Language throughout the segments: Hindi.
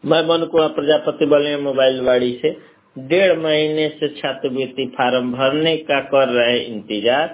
मैं मनु कुमार प्रजापति बलिया मोबाइल वाड़ी से 1.5 महीने से छात्रवृत्ति फार्म भरने का कर रहे इंतजार।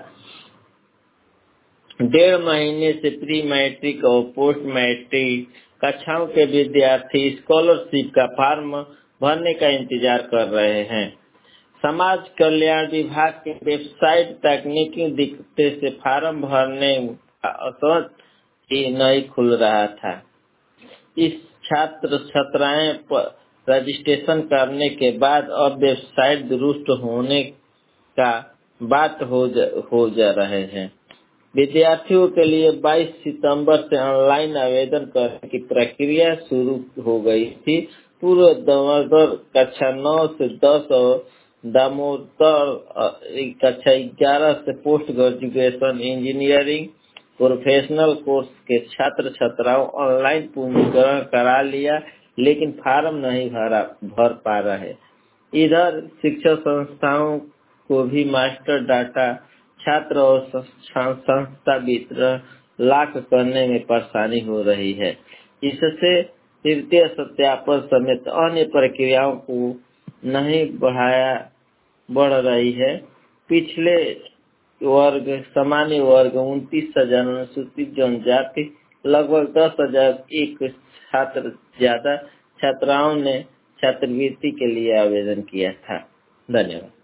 1.5 महीने से प्री मैट्रिक और पोस्ट मैट्रिक कक्षाओं के विद्यार्थी स्कॉलरशिप का फार्म भरने का इंतजार कर रहे हैं। समाज कल्याण विभाग के वेबसाइट तकनीकी दिक्कत से फार्म भरने का असमर्थ ही नहीं खुल रहा था। इस छात्र छात्राएं रजिस्ट्रेशन करने के बाद अब वेबसाइट दुरुस्त होने का बात हो जा रहे हैं। विद्यार्थियों के लिए 22 सितंबर से ऑनलाइन आवेदन करने की प्रक्रिया शुरू हो गई थी। पूर्व दामोदर कक्षा 9 से 10 और दामोदर कक्षा 11 से post graduation engineering professional course के छात्र छात्राओं ऑनलाइन पंजीकरण करा लिया, लेकिन फार्म नहीं भर पा रहे। इधर शिक्षा संस्थाओं को भी मास्टर डाटा छात्र और संस्था वितरण लाक करने में परेशानी हो रही है। इससे तृतीय सत्यापन समेत अन्य प्रक्रियाओं को नहीं बढ़ रही है। पिछले वर्ग सामान्य वर्ग 29,000, अनुसूचित जनजाति लगभग 10,001 छात्र ज्यादा छात्राओं ने छात्रवृत्ति के लिए आवेदन किया था। धन्यवाद।